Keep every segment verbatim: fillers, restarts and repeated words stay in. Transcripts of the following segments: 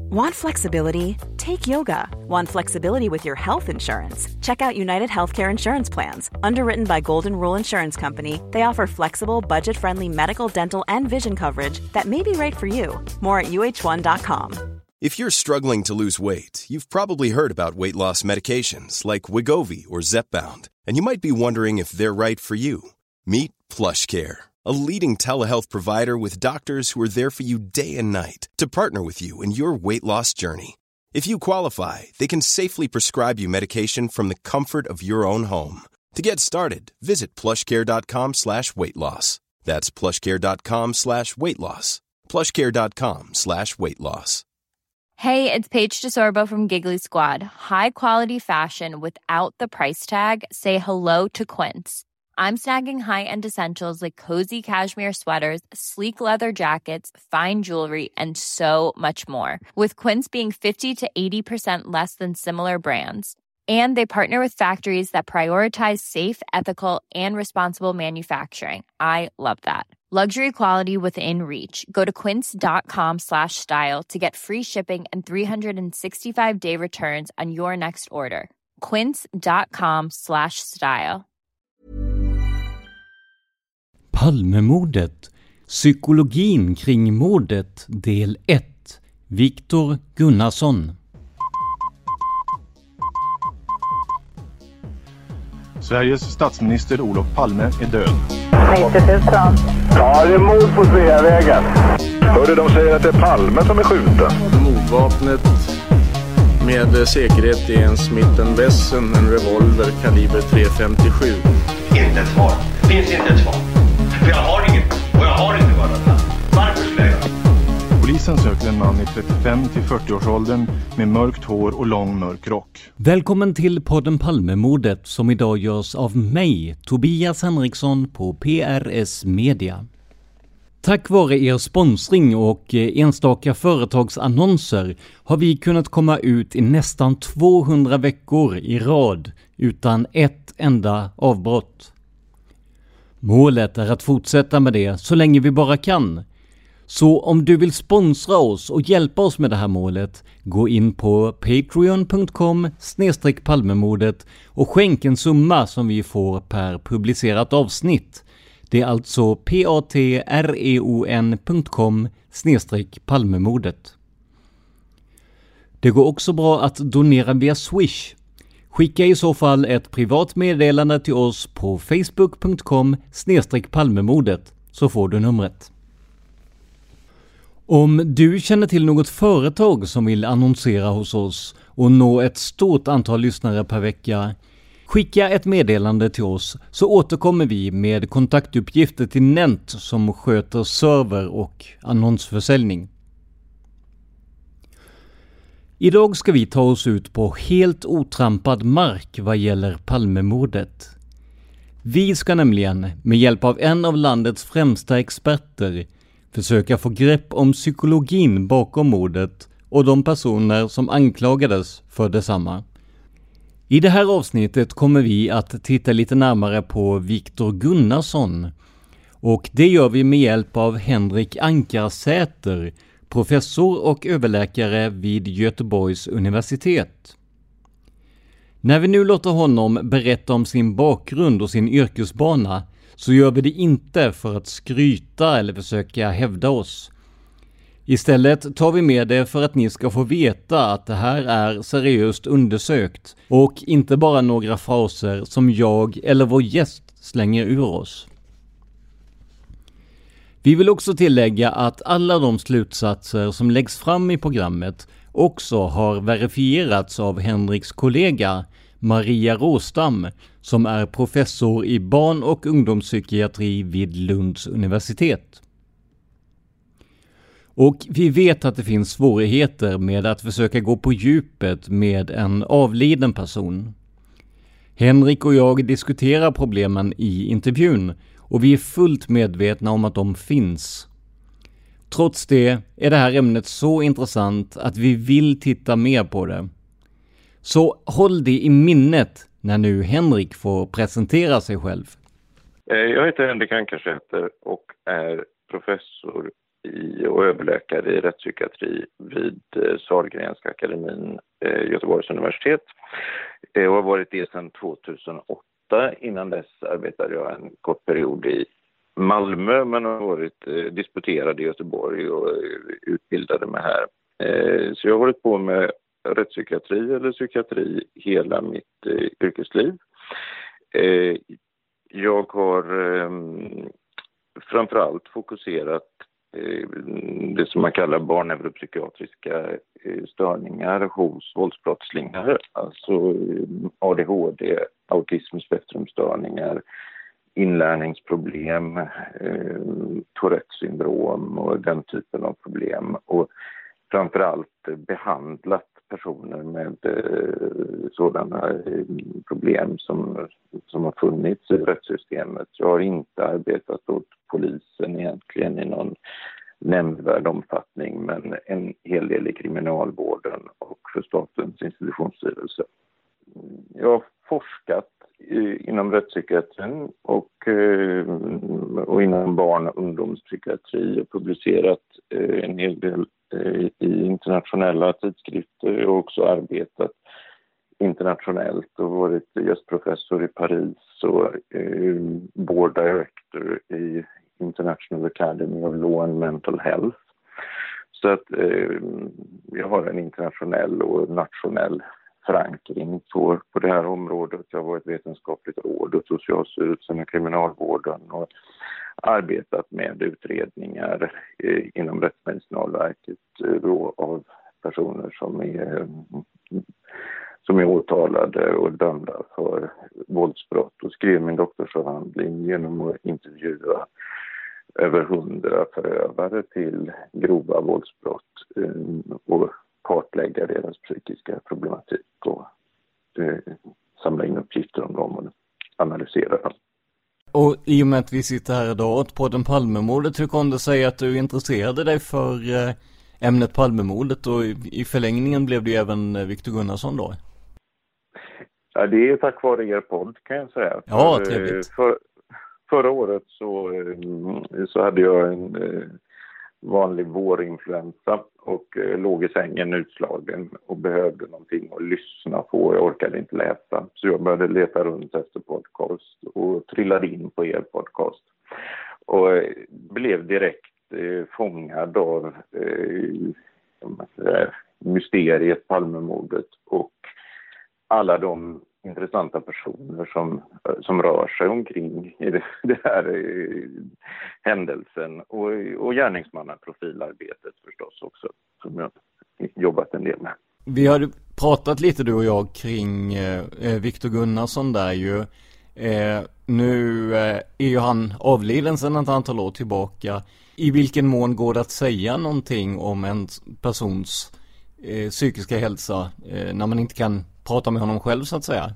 Want flexibility? Take yoga. Want flexibility with your health insurance? Check out United Healthcare Insurance Plans. Underwritten by Golden Rule Insurance Company, they offer flexible, budget-friendly medical, dental, and vision coverage that may be right for you. More at U H one dot com. If you're struggling to lose weight, you've probably heard about weight loss medications like Wegovy or Zepbound, and you might be wondering if they're right for you. Meet PlushCare, a leading telehealth provider with doctors who are there for you day and night to partner with you in your weight loss journey. If you qualify, they can safely prescribe you medication from the comfort of your own home. To get started, visit plushcare.com slash weight loss. That's plushcare.com slash weight loss. plushcare.com slash weight loss. Hey, it's Paige DeSorbo from Giggly Squad. High quality fashion without the price tag. Say hello to Quince. I'm snagging high-end essentials like cozy cashmere sweaters, sleek leather jackets, fine jewelry, and so much more. With Quince being fifty to eighty percent less than similar brands. And they partner with factories that prioritize safe, ethical, and responsible manufacturing. I love that. Luxury quality within reach. Go to quince.com slash style to get free shipping and three sixty-five day returns on your next order. Quince.com slash style. Palmemordet. Psykologin kring mordet del ett. Viktor Gunnarsson. Sveriges statsminister Olof Palme är död. nittio tusen. Ja, det är mord på Sveavägen. Hörde de säger att det är Palme som är skjuten. Mordvapnet med säkerhet är en Smith and Wesson, en revolver kaliber tre femtiosju. Inte ett svar. Finns inte ett svar. För jag har inget. Och jag har inte varit. Varför skulle jag? Polisen söker en man i trettiofem till fyrtio-årsåldern med mörkt hår och lång mörk rock. Välkommen till podden Palmemordet som idag görs av mig, Tobias Henriksson på P R S Media. Tack vare er sponsring och enstaka företagsannonser har vi kunnat komma ut i nästan tvåhundra veckor i rad utan ett enda avbrott. Målet är att fortsätta med det så länge vi bara kan. Så om du vill sponsra oss och hjälpa oss med det här målet, gå in på patreon punkt com slash palmemordet och skänk en summa som vi får per publicerat avsnitt. Det är alltså patreon punkt com slash palmemordet. Det går också bra att donera via Swish. Skicka i så fall ett privat meddelande till oss på facebook punkt com slash palmemordet så får du numret. Om du känner till något företag som vill annonsera hos oss och nå ett stort antal lyssnare per vecka, skicka ett meddelande till oss så återkommer vi med kontaktuppgifter till Nent som sköter server och annonsförsäljning. Idag ska vi ta oss ut på helt otrampad mark vad gäller Palmemordet. Vi ska nämligen med hjälp av en av landets främsta experter försöka få grepp om psykologin bakom mordet och de personer som anklagades för detsamma. I det här avsnittet kommer vi att titta lite närmare på Viktor Gunnarsson. Och det gör vi med hjälp av Henrik Ankarsäter, professor och överläkare vid Göteborgs universitet. När vi nu låter honom berätta om sin bakgrund och sin yrkesbana så gör vi det inte för att skryta eller försöka hävda oss. Istället tar vi med det för att ni ska få veta att det här är seriöst undersökt och inte bara några fraser som jag eller vår gäst slänger ur oss. Vi vill också tillägga att alla de slutsatser som läggs fram i programmet också har verifierats av Henriks kollega Maria Råstam som är professor i barn- och ungdomspsykiatri vid Lunds universitet. Och vi vet att det finns svårigheter med att försöka gå på djupet med en avliden person. Henrik och jag diskuterar problemen i intervjun och vi är fullt medvetna om att de finns. Trots det är det här ämnet så intressant att vi vill titta mer på det. Så håll det i minnet när nu Henrik får presentera sig själv. Jag heter Henrik Ankarsäter och är professor i, och överläkare i rättspsykiatri vid eh, Sahlgrenska akademin, eh, Göteborgs universitet. Jag har varit det sedan tjugohundraåtta. Innan dess arbetade jag en kort period i Malmö, men har varit eh, disputerad i Göteborg och eh, utbildade mig här. Eh, så jag har varit på med rättspsykiatri eller psykiatri hela mitt eh, yrkesliv. Eh, jag har eh, framförallt fokuserat eh, det som man kallar barnneuropsykiatriska eh, störningar hos våldsbrottslingar, alltså eh, A D H D, autismspektrumstörningar, inlärningsproblem, eh, Tourettes syndrom och den typen av problem, och framförallt behandlat personer med eh, sådana eh, problem som, som har funnits i rättssystemet. Jag har inte arbetat åt polisen egentligen i någon nämnvärd omfattning, men en hel del i kriminalvården och för Statens institutionsstyrelse. Jag har forskat i, inom rättspsykiatrin och, eh, och inom barn- och ungdomspsykiatri och publicerat eh, en hel del i internationella tidskrifter. Jag har också arbetat internationellt och varit gästprofessor i Paris och eh, board director i International Academy of Law and Mental Health. Så att eh, jag har en internationell och nationell förankring på, på det här området. Jag har varit vetenskapligt råd och Socialstyrelsen och kriminalvården och arbetat med utredningar eh, inom Rättsmedicinalverket eh, då, av personer som är, som är åtalade och dömda för våldsbrott, och skrev min doktorsavhandling genom att intervjua över hundra förövare till grova våldsbrott eh, och kartlägga deras psykiska problematik och eh, samla in uppgifter om dem och analysera dem. Och i och med att vi sitter här idag på den Palmemordet, hur kom det sig att du intresserade dig för eh, ämnet Palmemordet, och i, i förlängningen blev det ju även Viktor Gunnarsson då? Ja, det är tack vare er podd kan jag säga. Ja, för, trevligt. För, förra året så, så hade jag en vanlig vårinfluensa och låg i sängen utslagen och behövde någonting att lyssna på. Jag orkade inte läsa, så jag började leta runt efter podcast och trillade in på er podcast. Och blev direkt eh, fångad av eh, mysteriet Palmemordet och alla de intressanta personer som, som rör sig omkring i det, det här eh, händelsen, och, och gärningsmannaprofilarbetet förstås också, som jag jobbat en del med. Vi har pratat lite du och jag kring eh, Viktor Gunnarsson där ju. Eh, nu eh, är ju han avliden sedan ett antal år tillbaka. I vilken mån går det att säga någonting om en persons eh, psykiska hälsa eh, när man inte kan prata med honom själv så att säga?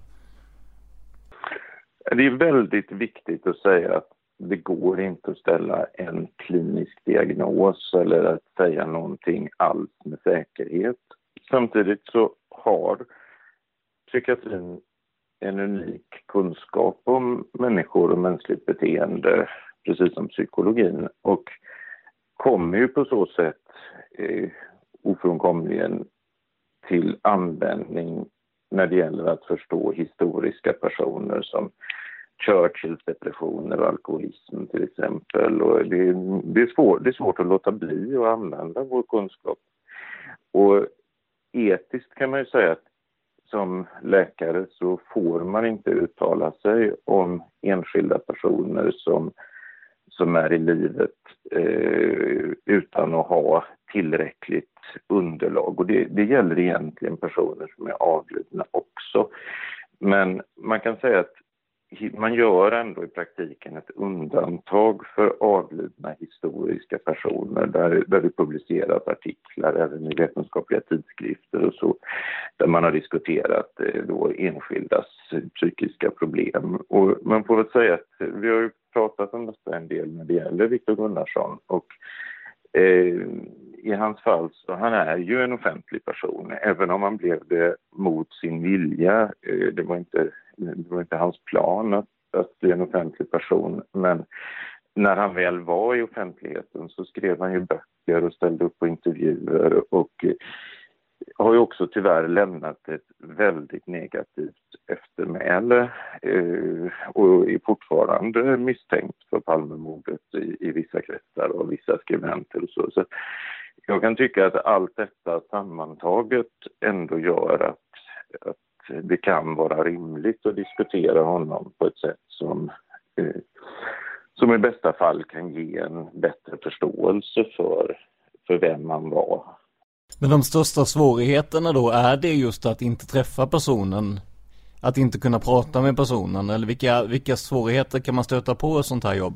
Det är väldigt viktigt att säga att det går inte att ställa en klinisk diagnos eller att säga någonting alls med säkerhet. Samtidigt så har psykiatrin en unik kunskap om människor och mänskligt beteende, precis som psykologin, och kommer ju på så sätt eh, ofrånkomligen till användning när det gäller att förstå historiska personer som Churchills depressioner och alkoholism till exempel. Och det, det, är svår, det är svårt att låta bli att använda vår kunskap. Och etiskt kan man ju säga att som läkare så får man inte uttala sig om enskilda personer som, som är i livet eh, utan att ha tillräckligt underlag. Och det, det gäller egentligen personer som är avlidna också. Men man kan säga att man gör ändå i praktiken ett undantag för avlidna historiska personer där, där det publiceras artiklar även i vetenskapliga tidskrifter och så, där man har diskuterat eh, då enskildas psykiska problem. Och man får väl säga att vi har ju pratat om detta en del när det gäller Viktor Gunnarsson, och eh, i hans fall så han är ju en offentlig person, även om han blev det mot sin vilja. Eh, det var inte Det var inte hans plan att, att bli en offentlig person, men när han väl var i offentligheten så skrev han ju böcker och ställde upp på intervjuer och har ju också tyvärr lämnat ett väldigt negativt eftermäle eh, och är fortfarande misstänkt för Palmemordet i, i vissa kretsar och vissa skribenter och så. Så jag kan tycka att allt detta sammantaget ändå gör att, att det kan vara rimligt att diskutera honom på ett sätt som, eh, som i bästa fall kan ge en bättre förståelse för, för vem man var. Men de största svårigheterna då, är det just att inte träffa personen, att inte kunna prata med personen, eller vilka, vilka svårigheter kan man stöta på i sånt här jobb?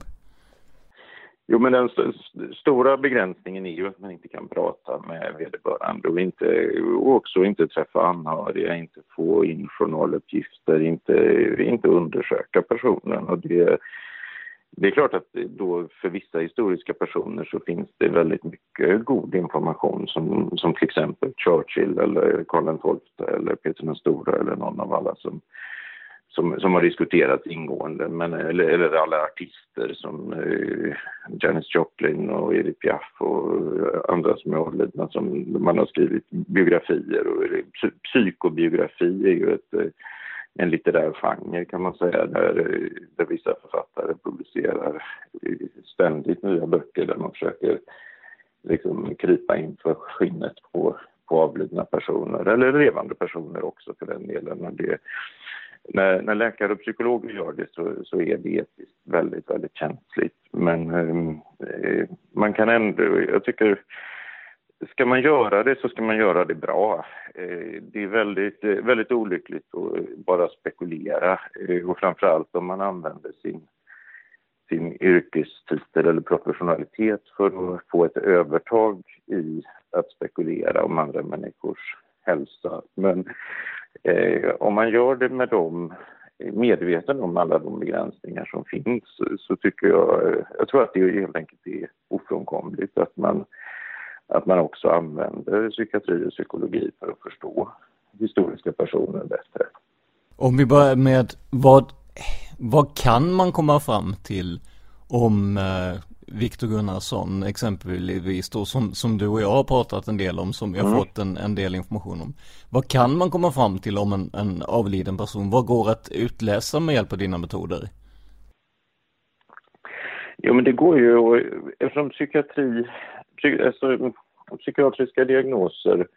Jo, men den st- stora begränsningen är ju att man inte kan prata med vederbörande och, inte, och också inte träffa anhöriga, inte få in journaluppgifter, inte, inte undersöka personen. Och det, det är klart att då för vissa historiska personer så finns det väldigt mycket god information som, som till exempel Churchill eller Karl den tolfte eller Peter den stora eller någon av alla som Som, som har diskuterats ingående, men, eller, eller alla artister som eh, Janis Joplin och Edith Piaf och andra som är avlidna som man har skrivit biografier. Och, psy, psykobiografi är ju ett, en litterär genre kan man säga, där, där vissa författare publicerar ständigt nya böcker där man försöker liksom krypa in för skinnet på, på avlidna personer, eller levande personer också för den delen. Och det När, när läkare och psykologer gör det så, så är det etiskt väldigt, väldigt känsligt. Men eh, man kan ändå, jag tycker, ska man göra det så ska man göra det bra. Eh, det är väldigt, väldigt olyckligt att bara spekulera. Eh, och framförallt om man använder sin, sin yrkestitel eller professionalitet för att få ett övertag i att spekulera om andra människors hälsa. Men Eh, om man gör det med dem medveten om alla de begränsningar som finns så tycker jag, jag tror att det helt enkelt är ofrånkomligt att man, att man också använder psykiatri och psykologi för att förstå historiska personer bättre. Om vi börjar med vad, vad kan man komma fram till om eh, Viktor Gunnarsson exempelvis då, som, som du och jag har pratat en del om, som jag har mm. fått en, en del information om. Vad kan man komma fram till om en, en avliden person? Vad går att utläsa med hjälp av dina metoder? Jo, men det går ju, eftersom psykiatri, psyk, alltså, psykiatriska diagnoser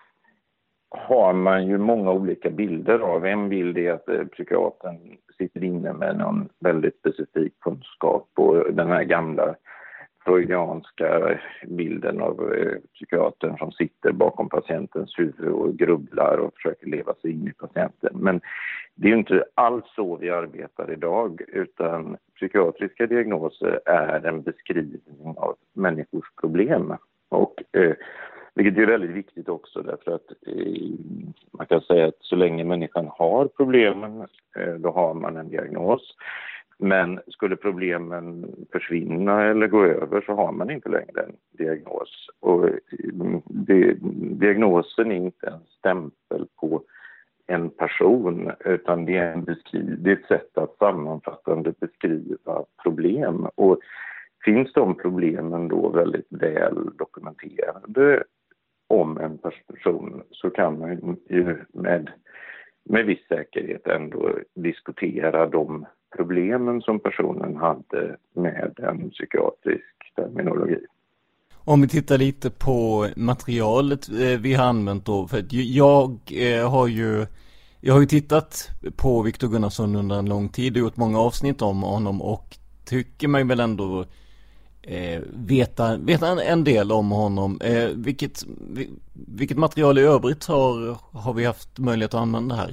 har man ju många olika bilder av. En bild är att eh, psykiatern sitter inne med någon väldigt specifik kunskap och den här gamla freudianska bilden av eh, psykiatern som sitter bakom patientens huvud och grubblar och försöker leva sig in i patienten. Men det är ju inte alls så vi arbetar idag, utan psykiatriska diagnoser är en beskrivning av människors problem. Och eh, vilket är väldigt viktigt också därför att eh, man kan säga att så länge människan har problemen eh, då har man en diagnos. Men skulle problemen försvinna eller gå över så har man inte längre en diagnos. Och det, diagnosen är inte en stämpel på en person utan det är, en beskriv, det är ett sätt att sammanfattande beskriva problem. Och finns de problemen då väldigt väl dokumenterade om en person så kan man ju med, med viss säkerhet ändå diskutera de problemen som personen hade med en psykiatrisk terminologi. Om vi tittar lite på materialet vi har använt då, för att jag har ju jag har ju tittat på Viktor Gunnarsson under en lång tid och gjort många avsnitt om honom och tycker mig väl ändå eh, veta, veta en, en del om honom. Eh, vilket, vilket material i övrigt har, har vi haft möjlighet att använda här?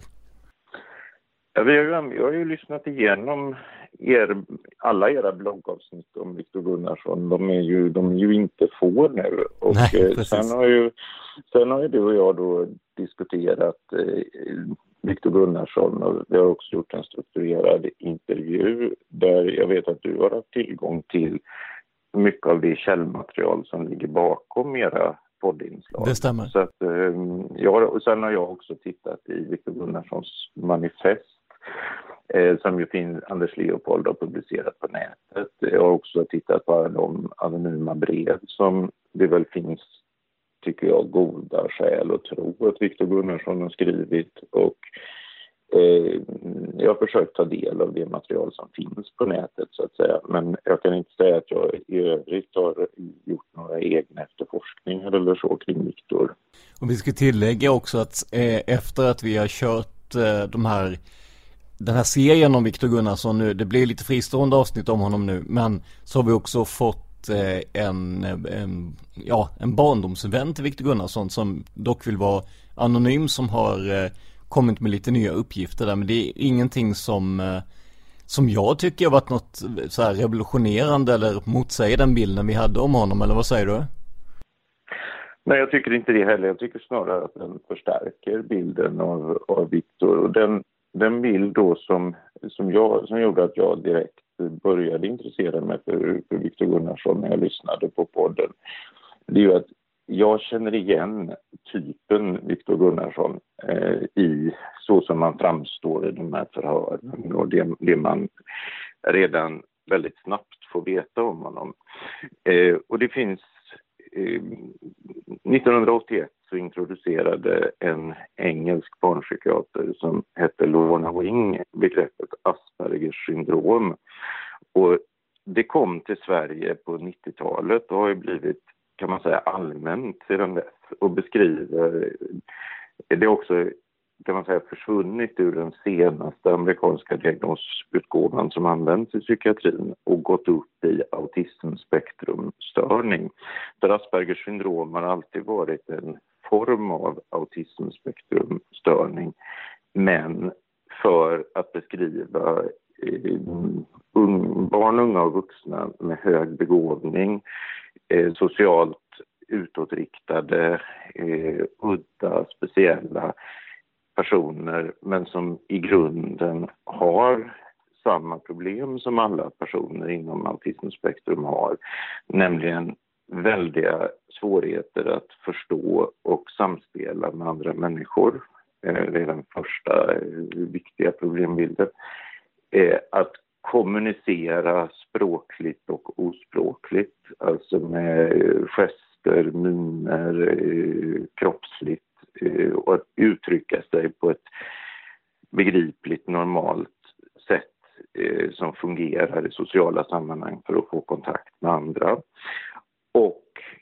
Ja, vi har ju, jag har ju lyssnat igenom er, alla era bloggavsnitt om Viktor Gunnarsson. De är ju, de är ju inte få nu. Och Nej, sen, har ju, sen har ju du och jag då diskuterat eh, Viktor Gunnarsson och vi har också gjort en strukturerad intervju där jag vet att du har haft tillgång till mycket av det källmaterial som ligger bakom era poddinslag. Det stämmer. Så att, eh, ja, och sen har jag också tittat i Viktor Gunnarssons manifest eh, som ju finns, Anders Leopold har publicerat på nätet. Jag har också tittat på de anonyma brev som det väl finns, tycker jag, goda skäl att tro att Viktor Gunnarsson har skrivit, och eh, jag har försökt ta del av det material som finns på nätet så att säga, men jag kan inte säga att jag i övrigt har gjort några egna efterforskningar eller så kring Viktor. Och vi ska tillägga också att eh, efter att vi har kört eh, de här den här serien om Viktor Gunnarsson nu, det blir lite fristående avsnitt om honom nu, men så har vi också fått eh, en, en, ja, en barndomsvän till Viktor Gunnarsson som dock vill vara anonym, som har eh, kommit med lite nya uppgifter där, men det är ingenting som eh, som jag tycker har varit något så här revolutionerande eller motsäger den bilden vi hade om honom, eller vad säger du? Nej, jag tycker inte det heller. Jag tycker snarare att den förstärker bilden av, av Viktor, och den Den bild då som, som, jag, som gjorde att jag direkt började intressera mig för, för Viktor Gunnarsson när jag lyssnade på podden, det är ju att jag känner igen typen Viktor Gunnarsson eh, i så som man framstår i de här förhören och det, det man redan väldigt snabbt får veta om honom. Eh, och det finns eh, nittonhundraåttioett så introducerade en engelsk barnpsykiater som hette Lorna Wing begreppet Aspergers syndrom. Och det kom till Sverige på nittiotalet och har ju blivit, kan man säga, allmänt sedan dess, och beskriver det är också, kan man säga, försvunnit ur den senaste amerikanska diagnosutgåvan som används i psykiatrin och gått upp i autismspektrumstörning. För Aspergers syndrom har alltid varit en form av autismspektrumstörning, men för att beskriva eh, un, barn, unga och vuxna med hög begåvning, eh, socialt utåtriktade, eh, udda, speciella personer, men som i grunden har samma problem som alla personer inom autismspektrum har, nämligen väldiga svårigheter att förstå och samspela med andra människor. Det är den första viktiga problembilden. Att kommunicera språkligt och ospråkligt, alltså med gester, miner, kroppsligt, och att uttrycka sig på ett begripligt, normalt sätt som fungerar i sociala sammanhang för att få kontakt med andra. Och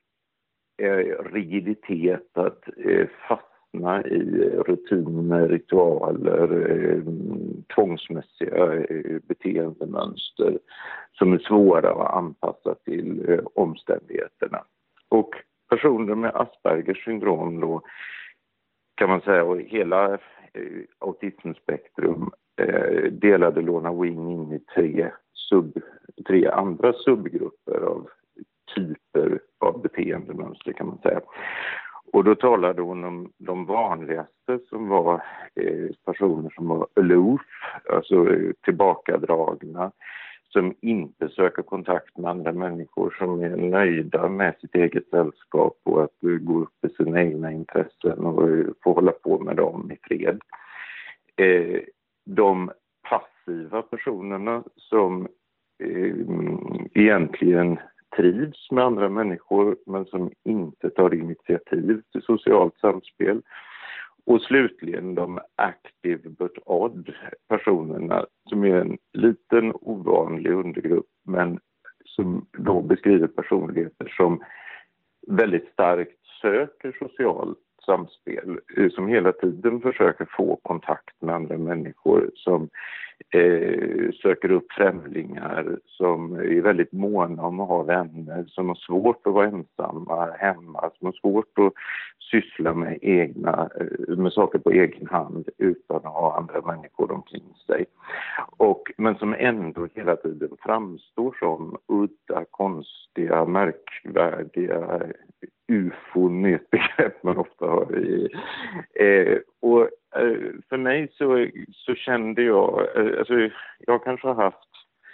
eh, rigiditet, att eh, fastna i rutiner, ritualer, eh, tvångsmässiga eh, beteendemönster som är svåra att anpassa till eh, omständigheterna. Och personer med Aspergers syndrom då, kan man säga, och hela eh, autismspektrum eh, delade Lorna Wing in i tre, sub, tre andra subgrupper av typer av beteendemönster, kan man säga. Och då talade hon om de vanligaste, som var eh, personer som var aloof, alltså eh, tillbakadragna, som inte söker kontakt med andra människor, som är nöjda med sitt eget sällskap och att uh, gå upp i sina egna intressen och uh, få hålla på med dem i fred. Eh, de passiva personerna som eh, egentligen trivs med andra människor men som inte tar initiativ till socialt samspel. Och slutligen de active but odd personerna, som är en liten ovanlig undergrupp, men som då beskriver personligheter som väldigt starkt söker socialt samspel, som hela tiden försöker få kontakt med andra människor, som eh, söker upp främlingar, som är väldigt måna om att ha vänner, som har svårt att vara ensamma hemma, som har svårt att syssla med, egna, med saker på egen hand utan att ha andra människor omkring sig. Och, men som ändå hela tiden framstår som udda, konstiga, märkvärdiga, ufon är ett begrepp man ofta hör i. Eh, och eh, för mig så, så kände jag, eh, alltså jag kanske har haft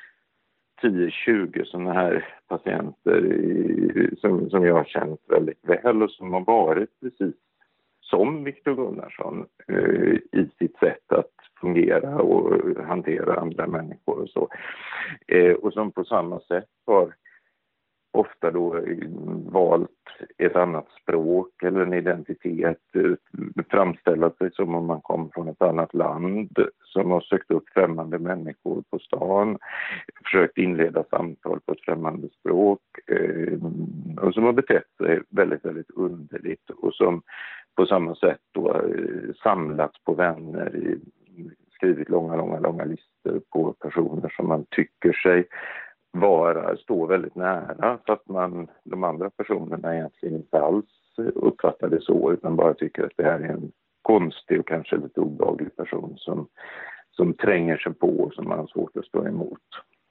tio tjugo sådana här patienter i, som, som jag har känt väldigt väl och som har varit precis som Viktor Gunnarsson eh, i sitt sätt att fungera och hantera andra människor och så. Eh, och som på samma sätt har ofta då valt ett annat språk eller en identitet, framställa sig som om man kom från ett annat land, som har sökt upp främmande människor på stan, försökt inleda samtal på ett främmande språk eh, och som har betett sig väldigt, väldigt underligt och som på samma sätt då eh, samlats på vänner, i, skrivit långa, långa, långa listor på personer som man tycker sig vara, stå väldigt nära, så att man, de andra personerna egentligen inte alls uppfattar det så, utan bara tycker att det här är en konstig och kanske lite obehaglig person som, som tränger sig på och som man har svårt att stå emot.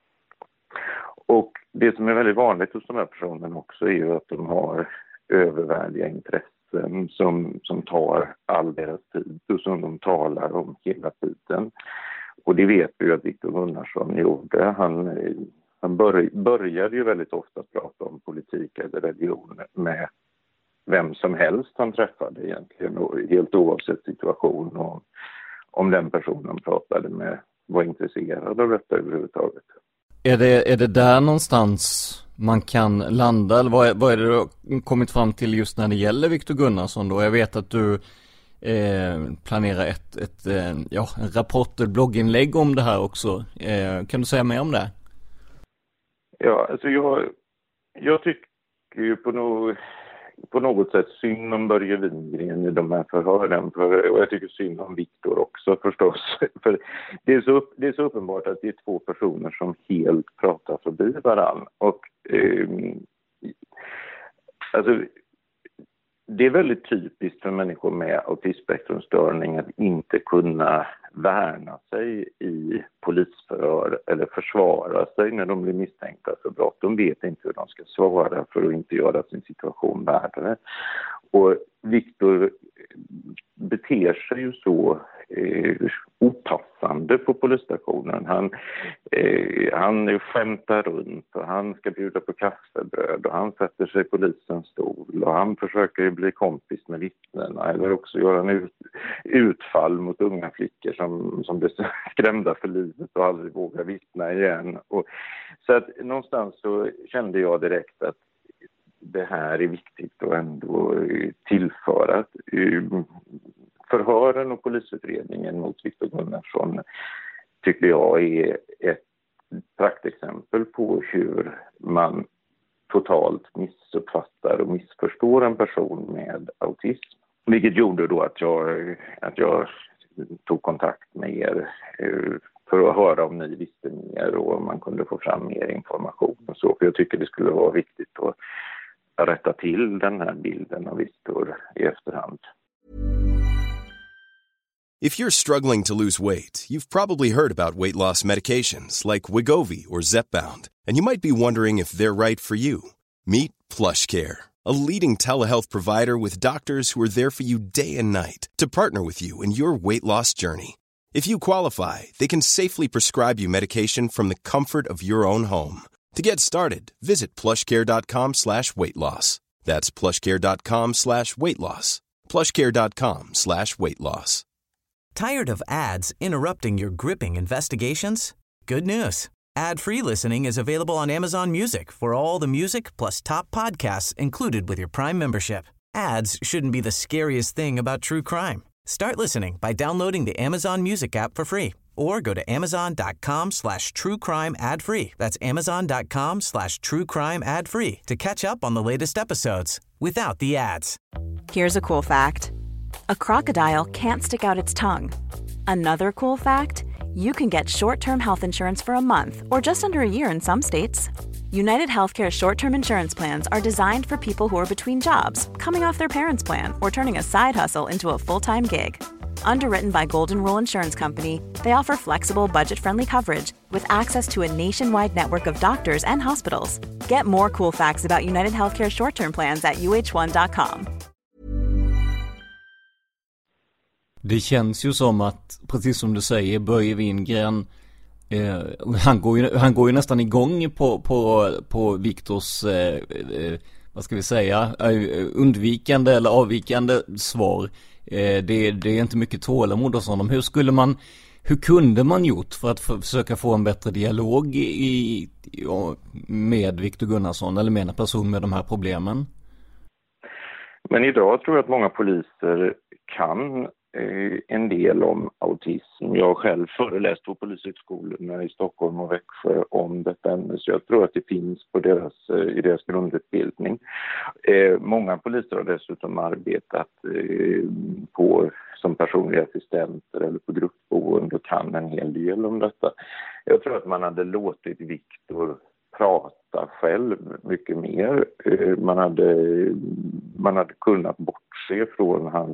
Och det som är väldigt vanligt hos de här personerna också är ju att de har övervärdiga intressen som, som tar all deras tid och som de talar om hela tiden. Och det vet vi ju att Viktor Gunnarsson gjorde. Han Han bör, började ju väldigt ofta prata om politik eller religion med vem som helst han träffade egentligen, och helt oavsett situation, och om den personen pratade med var intresserad av detta överhuvudtaget. Är det, är det där någonstans man kan landa, eller vad är, vad är det du har kommit fram till just när det gäller Viktor Gunnarsson då? Jag vet att du eh, planerar ett, ett eh, ja, en rapport, ett blogginlägg om det här också. Eh, kan du säga mer om det? Ja, alltså jag, jag tycker ju på, no, på något sätt synd om Börje Wingren i de här förhören, för, och jag tycker synd om Viktor också förstås. För det är, så, det är så uppenbart att det är två personer som helt pratar förbi varann. Och eh, alltså, det är väldigt typiskt för människor med autismspektrumstörning att inte kunna värna sig i polisförhör eller försvara sig när de blir misstänkta för brott. De vet inte hur de ska svara för att inte göra sin situation värre. Och Viktor beter sig ju så eh, opassande på polisstationen. Han, eh, han skämtar runt och han ska bjuda på kaffebröd och han sätter sig i polisens stol och han försöker bli kompis med vittnena eller också göra en ut, utfall mot unga flickor som, som blir skrämda för livet och aldrig vågar vittna igen. Och, så att någonstans så kände jag direkt att det här är viktigt att ändå tillföra. Förhören och polisutredningen mot Viktor Gunnarsson tycker jag är ett praktexempel på hur man totalt missuppfattar och missförstår en person med autism. Vilket gjorde då att jag, att jag tog kontakt med er för att höra om ni visste mer och om man kunde få fram mer information och så. För jag tycker det skulle vara viktigt att rätta till den här bilden av Viktor i efterhand. If you're struggling to lose weight, you've probably heard about weight loss medications like Wegovy or Zepbound, and you might be wondering if they're right for you. Meet PlushCare, a leading telehealth provider with doctors who are there for you day and night to partner with you in your weight loss journey. If you qualify, they can safely prescribe you medication from the comfort of your own home. To get started, visit plushcare.com slash weight loss. That's plushcare.com slash weight loss. plushcare.com slash weight loss. Tired of ads interrupting your gripping investigations? Good news. Ad-free listening is available on Amazon Music for all the music plus top podcasts included with your Prime membership. Ads shouldn't be the scariest thing about true crime. Start listening by downloading the Amazon Music app for free or go to amazon.com slash true crime ad free. That's amazon.com slash true crime ad free to catch up on the latest episodes without the ads. Here's a cool fact. A crocodile can't stick out its tongue. Another cool fact, you can get short-term health insurance for a month or just under a year in some states. United Healthcare short-term insurance plans are designed for people who are between jobs, coming off their parents' plan, or turning a side hustle into a full-time gig. Underwritten by Golden Rule Insurance Company, they offer flexible, budget-friendly coverage with access to a nationwide network of doctors and hospitals. Get more cool facts about United Healthcare short-term plans at u h one dot com. Det känns ju som att, precis som du säger, Börje Wingren, eh, han, går ju, han går ju nästan igång på, på, på Viktors, eh, eh, vad ska vi säga, undvikande eller avvikande svar. Eh, det, det är inte mycket tålamod hos honom. Hur skulle man, hur kunde man gjort för att försöka få en bättre dialog i, i, med Victor Gunnarsson eller med en person med de här problemen? Men idag tror jag att många poliser kan eh, en del om autism. Jag har själv föreläst på polishögskolorna i Stockholm och Växjö om detta ämne, så jag tror att det finns på deras, i deras grundutbildning. Eh, många poliser har dessutom arbetat eh, på, som personliga assistenter eller på gruppboende och kan en hel del om detta. Jag tror att man hade låtit Victor prata själv mycket mer. Man hade, man hade kunnat bortse från hans,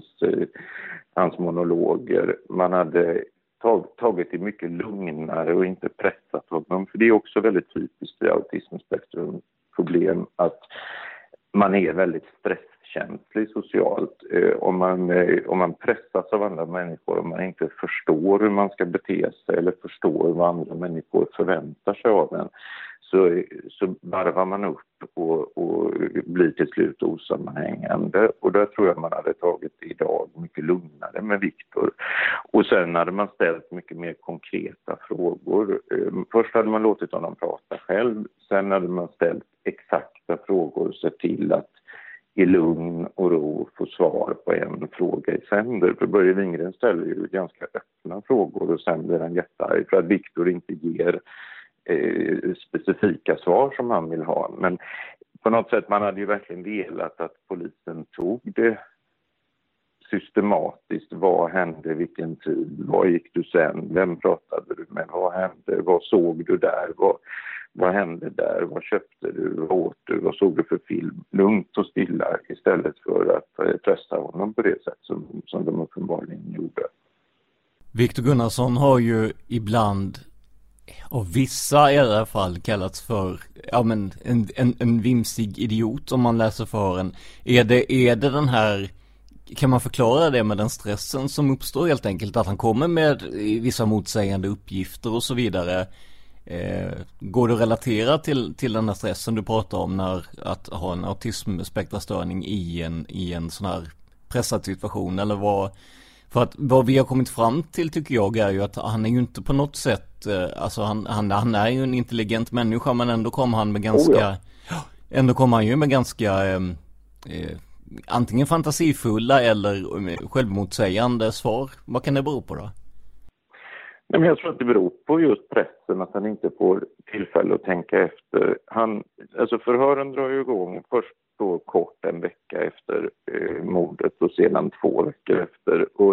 hans monologer. Man hade tag, tagit det mycket lugnare och inte pressat honom. För det är också väldigt typiskt i autismspektrum problem att man är väldigt stresskänslig socialt. Om man, om man pressas av andra människor, om man inte förstår hur man ska bete sig eller förstår vad andra människor förväntar sig av en, så, så varvar man upp och, och blir till slut osammanhängande. Och där tror jag man hade tagit idag mycket lugnare med Victor. Och sen hade man ställt mycket mer konkreta frågor. Först hade man låtit honom prata själv. Sen hade man ställt exakta frågor och sett till att i lugn och ro få svar på en fråga i sänder. För Börje Wingren ställer ju ganska öppna frågor och sen blir han jättearg för att Victor inte ger eh, specifika svar som han vill ha. Men på något sätt man hade ju verkligen velat att polisen tog det systematiskt. Vad hände, vilken tid, vad gick du sen, vem pratade du med, vad hände, vad såg du där, vad, vad hände där, vad köpte du, vad åt du, vad såg du för film, lugnt och stilla istället för att eh, pressa honom på det sätt som, som de uppenbarligen gjorde. Victor Gunnarsson har ju ibland av vissa i alla fall kallats för ja, men en, en, en vimsig idiot om man läser för en. Är det, är det den här, kan man förklara det med den stressen som uppstår helt enkelt, att han kommer med vissa motsägande uppgifter och så vidare? Eh, går det att relatera till, till den här stressen du pratar om när att ha en autismspektrastörning i en, i en sån här pressad situation, eller vad? För att vad vi har kommit fram till tycker jag är ju att han är ju inte på något sätt, eh, alltså han, han, han är ju en intelligent människa, men ändå kommer han med ganska, oh ja. ändå kommer han ju med ganska eh, eh, antingen fantasifulla eller självmotsägande svar. Vad kan det bero på då? Nej, men jag tror att det beror på just pressen, att han inte får tillfälle att tänka efter. Han, alltså förhören drar ju igång först då kort en vecka efter eh, mordet och sedan två veckor efter. Och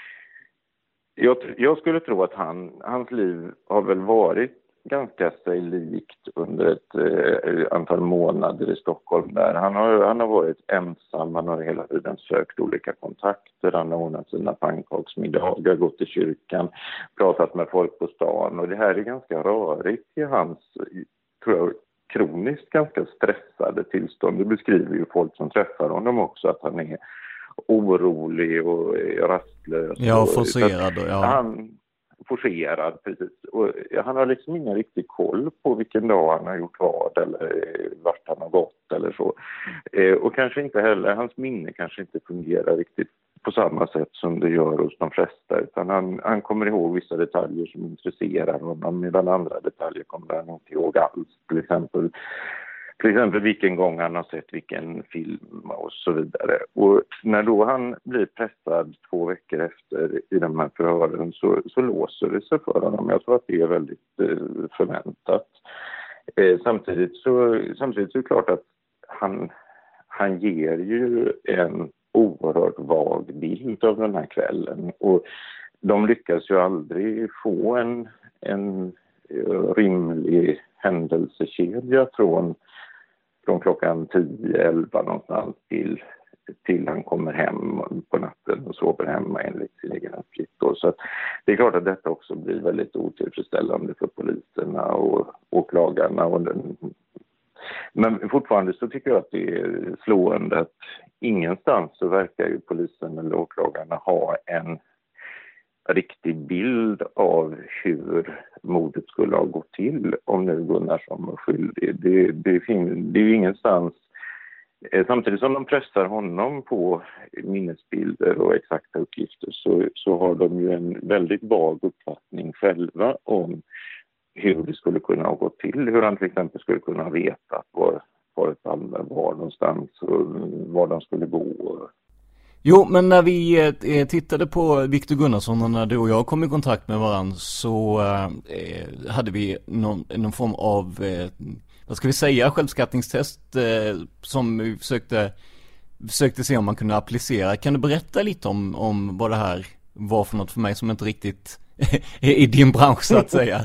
jag, jag skulle tro att han, hans liv har väl varit ganska sig likt under ett eh, antal månader i Stockholm där. Han har, han har varit ensam, han har hela tiden sökt olika kontakter, han har ordnat sina pannkaksmiddagar, gått till kyrkan, pratat med folk på stan, och det här är ganska rörigt i hans, tror jag, kroniskt ganska stressade tillstånd. Det beskriver ju folk som träffar honom också, att han är orolig och rastlös. Ja, forcerad. Och, ja. Han, forcerad, precis. Och han har liksom ingen riktig koll på vilken dag han har gjort vad eller vart han har gått eller så. Och kanske inte heller, hans minne kanske inte fungerar riktigt på samma sätt som det gör hos de flesta, utan han, han kommer ihåg vissa detaljer som intresserar honom, medan andra detaljer kommer han inte ihåg alls. Till exempel, till exempel vilken gång han har sett vilken film och så vidare. Och när då han blir pressad två veckor efter i de här förhören så, så låser det sig för honom. Jag tror att det är väldigt eh, förväntat. Eh, samtidigt, så, samtidigt så är det klart att han, han ger ju en oerhört vag bild av den här kvällen, och de lyckas ju aldrig få en, en rimlig händelsekedja från, från klockan tio elva någonstans till, till han kommer hem på natten och sover hemma enligt sin egen uppgift. Så att det är klart att detta också blir väldigt otillfredsställande för poliserna och åklagarna. Och den, men fortfarande så tycker jag att det är slående att ingenstans så verkar ju polisen eller åklagarna ha en riktig bild av hur mordet skulle ha gått till om nu Gunnarsson var skyldig. Det, det, det är ju ingenstans, samtidigt som de pressar honom på minnesbilder och exakta uppgifter, så, så har de ju en väldigt vag uppfattning själva om hur det skulle kunna ha gått till. Hur han till exempel skulle kunna ha vetat var, var ett Palme var någonstans och var de skulle gå. Jo, men när vi eh, tittade på Viktor Gunnarsson och när du och jag kom i kontakt med varandra så eh, hade vi någon, någon form av, eh, vad ska vi säga, självskattningstest eh, som vi försökte, försökte se om man kunde applicera. Kan du berätta lite om, om vad det här var för något för mig som inte riktigt är i din bransch så att säga?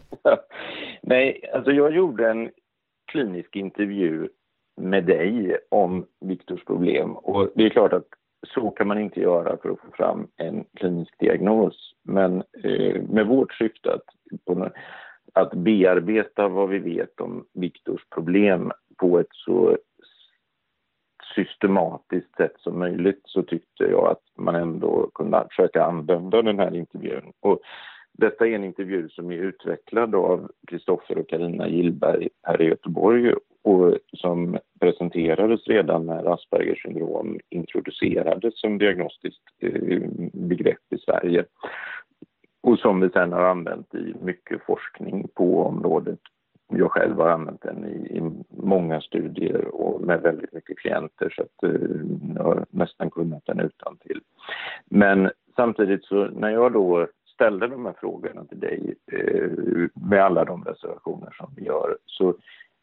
Nej, alltså jag gjorde en klinisk intervju med dig om Viktors problem och det är klart att så kan man inte göra för att få fram en klinisk diagnos. Men eh, med vårt syfte att, på, att bearbeta vad vi vet om Viktors problem på ett så systematiskt sätt som möjligt så tyckte jag att man ändå kunde försöka använda den här intervjun. Och detta är en intervju som är utvecklad av Kristoffer och Carina Gillberg här i Göteborg och som presenterades redan när Aspergers syndrom introducerades som diagnostiskt eh, begrepp i Sverige och som vi sedan har använt i mycket forskning på området. Jag själv har använt den i, i många studier och med väldigt mycket klienter så att eh, jag har nästan kunnat den utan till. Men samtidigt så när jag då ställde de här frågorna till dig eh, med alla de reservationer som vi gör så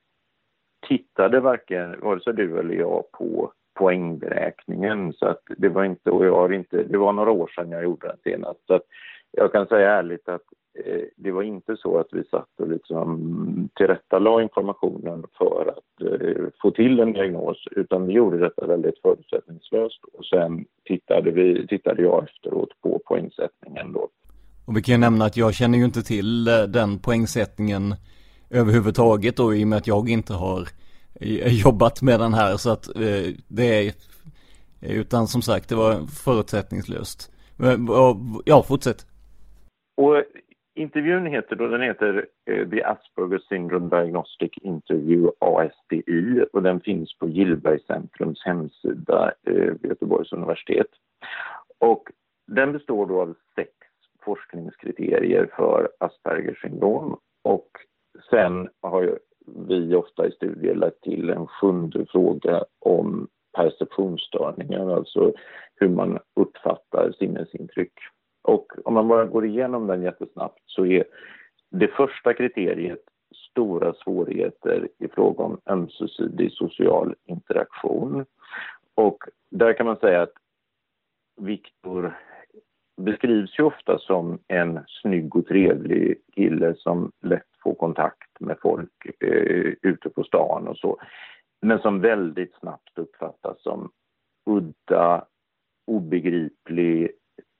tittade varken vare sig du eller jag på poängberäkningen så att det var inte och jag har inte det var några år sedan jag gjorde den senast så att jag kan säga ärligt att eh, det var inte så att vi satt och liksom tillrättalade informationen för att eh, få till en diagnos utan vi gjorde detta väldigt förutsättningslöst och sen tittade vi tittade jag efteråt på poängsättningen då. Och vi kan ju nämna att jag känner ju inte till den poängsättningen överhuvudtaget då, i och med att jag inte har jobbat med den här så att eh, det är utan som sagt det var förutsättningslöst. Ja, fortsätt. Och intervjun heter då, den heter uh, The Asperger Syndrome Diagnostic Interview A S D I och den finns på Gillbergcentrums hemsida uh, vid Göteborgs universitet. Och den består då av sex forskningskriterier för Aspergers syndrom och sen har vi ofta i studier lagt till en sjunde fråga om perceptionsstörningar, alltså hur man uppfattar sinnesintryck. Och om man bara går igenom den jättesnabbt så är det första kriteriet stora svårigheter i fråga om ömsesidig social interaktion. Och där kan man säga att Viktor beskrivs ju ofta som en snygg och trevlig kille som lätt får kontakt med folk eh, ute på stan och så. Men som väldigt snabbt uppfattas som udda, obegriplig,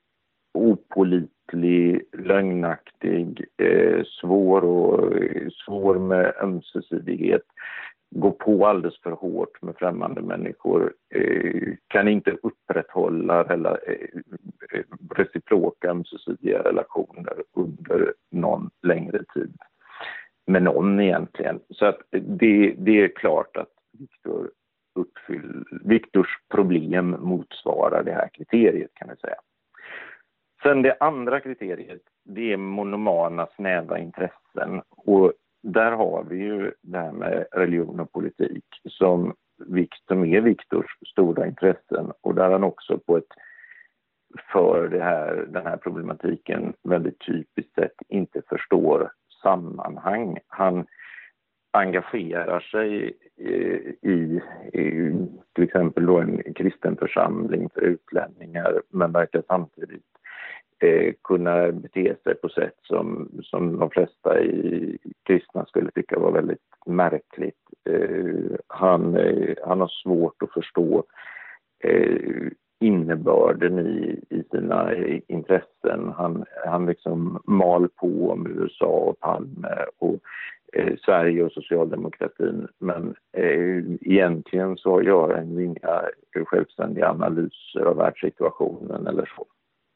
opålitlig, lögnaktig, eh, svår och svår med ömsesidighet. Gå på alldeles för hårt med främmande människor, eh, kan inte upprätthålla rela, eh, reciproka ömsesidiga relationer under någon längre tid med någon egentligen. Så att det, det är klart att Viktor uppfyll, Viktors problem motsvarar det här kriteriet kan jag säga. Sen det andra kriteriet, det är monomana snäva intressen och där har vi ju det här med religion och politik som, som är Viktors stora intressen och där han också på ett för det här, den här problematiken väldigt typiskt sätt inte förstår sammanhang. Han engagerar sig i, i, i till exempel då en kristen församling för utlänningar men verkar samtidigt Eh, kunna bete sig på sätt som, som de flesta i kristna skulle tycka var väldigt märkligt. Eh, han, eh, han har svårt att förstå eh, innebörden i, i sina intressen. Han, han liksom mal på om U S A och Palme och eh, Sverige och socialdemokratin. Men eh, egentligen så gör han ju inga självständiga analyser av världssituationen eller så.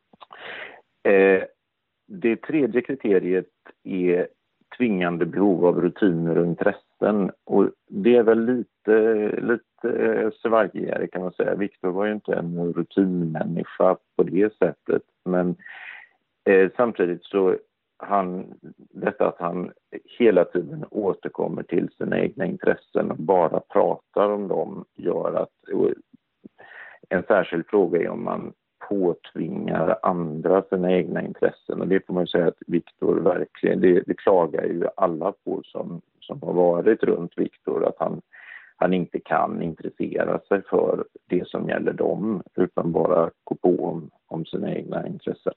Eh, det tredje kriteriet är tvingande behov av rutiner och intressen och det är väl lite, lite eh, svajigare kan man säga. Viktor var ju inte en rutinmänniska på det sättet, men eh, samtidigt så han, detta att han hela tiden återkommer till sina egna intressen och bara pratar om dem gör att en särskild fråga är om man påtvingar andra sina egna intressen, och det får man ju säga att Viktor verkligen, det, det klagar ju alla på som, som har varit runt Viktor, att han, han inte kan intressera sig för det som gäller dem utan bara gå på om, om sina egna intressen.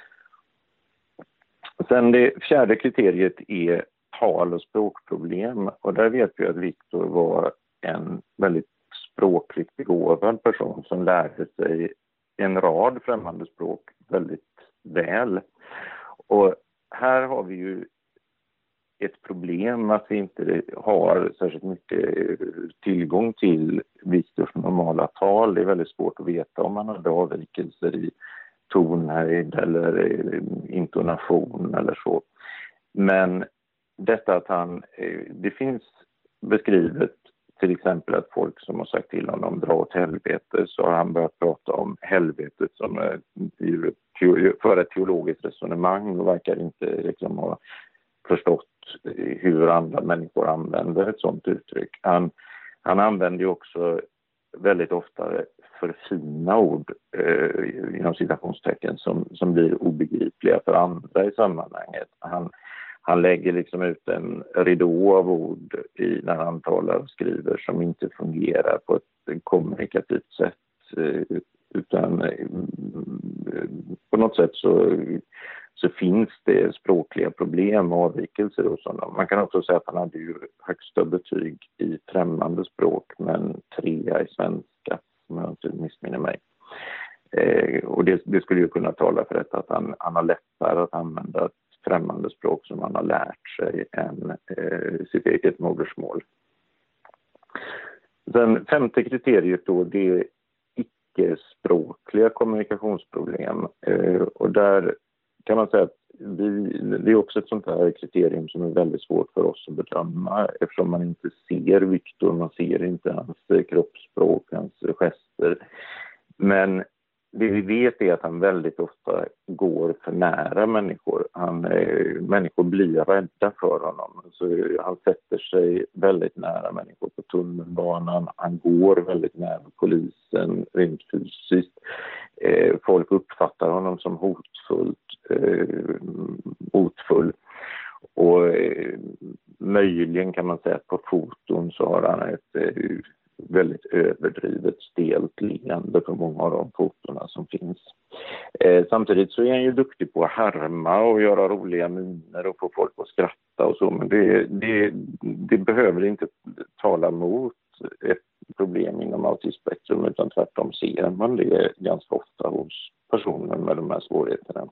Sen det fjärde kriteriet är tal- och språkproblem, och där vet vi att Viktor var en väldigt språkligt begåvad person som lärde sig en rad främmande språk väldigt väl. Och här har vi ju ett problem att vi inte har särskilt mycket tillgång till Viktors normala tal. Det är väldigt svårt att veta om han hade avvikelser i tonhöjd eller intonation eller så. Men detta att han, det finns beskrivet till exempel att folk som har sagt till honom dra åt helvete, så har han börjat prata om helvetet som för ett teologiskt resonemang och verkar inte liksom ha förstått hur andra människor använder ett sådant uttryck. Han, han använder ju också väldigt ofta för fina ord eh, inom citationstecken som, som blir obegripliga för andra i sammanhanget. Han, han lägger liksom ut en ridå av ord i, när han talar och skriver som inte fungerar på ett kommunikativt sätt, eh, utan eh, på något sätt så, så finns det språkliga problem och avvikelser hos honom. Man kan också säga att han hade ju högsta betyg i främmande språk men trea i svenska, om jag inte missminner mig. Eh, och det, det skulle ju kunna tala för detta att han, han har lättare att använda ett främmande språk som han har lärt sig än eh, sitt eget modersmål. Den femte kriteriet då, det är icke-språkliga kommunikationsproblem. Eh, och där kan man säga att vi, det är också ett sånt här kriterium som är väldigt svårt för oss att bedöma eftersom man inte ser Viktor, man ser inte hans kroppsspråk, hans gester. Men det vi vet är att han väldigt ofta går för nära människor. Han, eh, människor blir rädda för honom. Så han sätter sig väldigt nära människor på tunnelbanan. Han går väldigt nära polisen rent fysiskt. Eh, folk uppfattar honom som hotfullt, eh, hotfull. Och eh, möjligen kan man säga att på foton så har han ett eh, väldigt överdrivet stelt leende på många av de fotorna som finns. Eh, samtidigt så är han ju duktig på att härma och göra roliga miner och få folk att skratta och så, men det, det, det behöver inte tala mot ett problem inom autismspektrum, utan tvärtom ser man det ganska ofta hos personer med de här svårigheterna.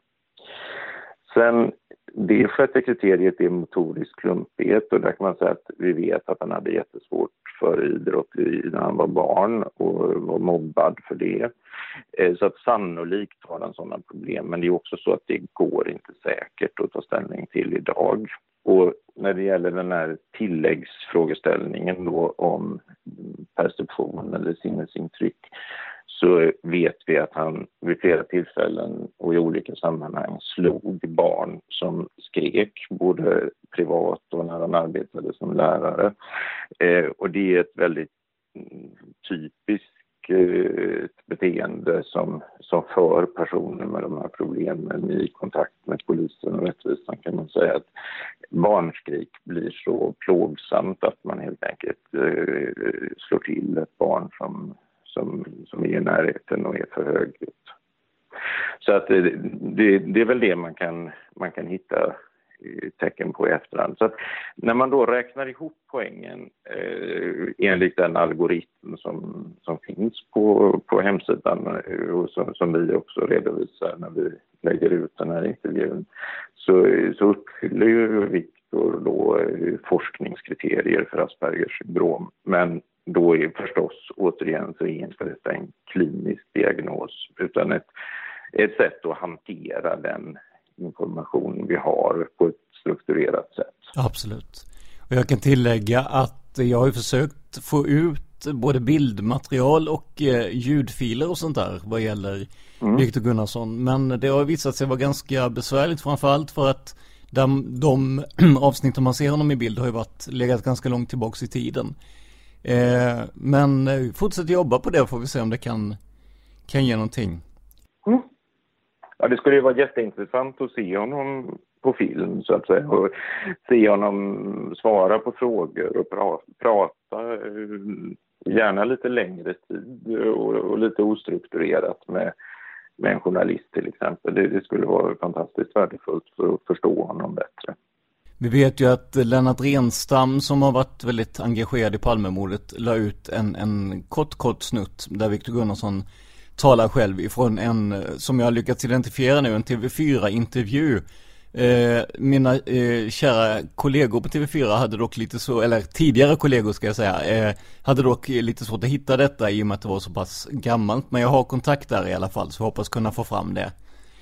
Sen det sjätte kriteriet är motorisk klumpighet, och där kan man säga att vi vet att han hade jättesvårt för idrott när han var barn och var mobbad för det. Så att sannolikt har han sådana problem, men det är också så att det går inte säkert att ta ställning till idag. Och när det gäller den här tilläggsfrågeställningen då om perception eller sinnesintryck, så vet vi att han vid flera tillfällen och i olika sammanhang slog barn som skrek, både privat och när han arbetade som lärare. Eh, och det är ett väldigt typiskt eh, beteende som, som för personer med de här problemen i kontakt med polisen och rättvisan, kan man säga att barnskrik blir så plågsamt att man helt enkelt eh, slår till ett barn som Som, som är i närheten och är för högt. Så att det, det, det är väl det man kan, man kan hitta tecken på i efterhand. Så att när man då räknar ihop poängen eh, enligt den algoritm som, som finns på, på hemsidan och som, som vi också redovisar när vi lägger ut den här intervjun, så, så uppfyller ju Viktor då forskningskriterier för Aspergers syndrom. Men då är förstås återigen så är inte detta en klinisk diagnos utan ett, ett sätt att hantera den information vi har på ett strukturerat sätt. Absolut. Och jag kan tillägga att jag har försökt få ut fått både bildmaterial och eh, ljudfiler och sånt där vad gäller mm. Victor Gunnarsson. Men det har visat sig vara ganska besvärligt, framförallt för att de, de avsnitt man ser honom i bild har ju varit legat ganska långt tillbaka i tiden. Eh, men eh, fortsätt jobba på det, får vi se om det kan, kan ge någonting. Mm. Ja, det skulle ju vara jätteintressant att se honom på film, så att säga, och se honom svara på frågor och pra- prata gärna lite längre tid och, och lite ostrukturerat med, med en journalist till exempel. Det, det skulle vara fantastiskt värdefullt för att förstå honom bättre. Vi vet ju att Lennart Renstam, som har varit väldigt engagerad i Palmemordet, la ut en, en kort kort snutt där Victor Gunnarsson talar själv ifrån en, som jag har lyckats identifiera nu, en T V fyra-intervju. Eh, mina eh, kära kollegor på T V fyra hade dock lite så, eller tidigare kollegor ska jag säga, eh, hade dock lite svårt att hitta detta i och med att det var så pass gammalt. Men jag har kontakt där i alla fall, så hoppas kunna få fram det.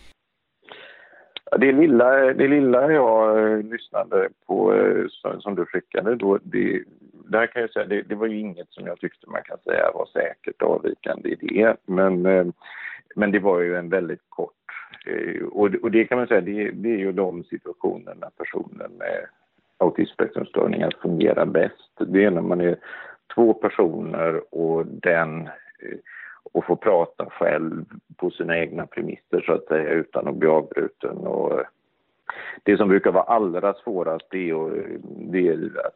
Det lilla, det lilla jag lyssnade på som du skickade då, det, där kan jag säga, det, det var ju inget som jag tyckte man kan säga var säkert avvikande idé, men, men det var ju en väldigt kort, och, och det kan man säga, det, det är ju de situationer när personer med autismspektrumstörningar fungerar bäst. Det är när man är två personer och den och få prata själv på sina egna premisser, så att säga, utan att bli avbruten. Och det som brukar vara allra svårast, det är, det är att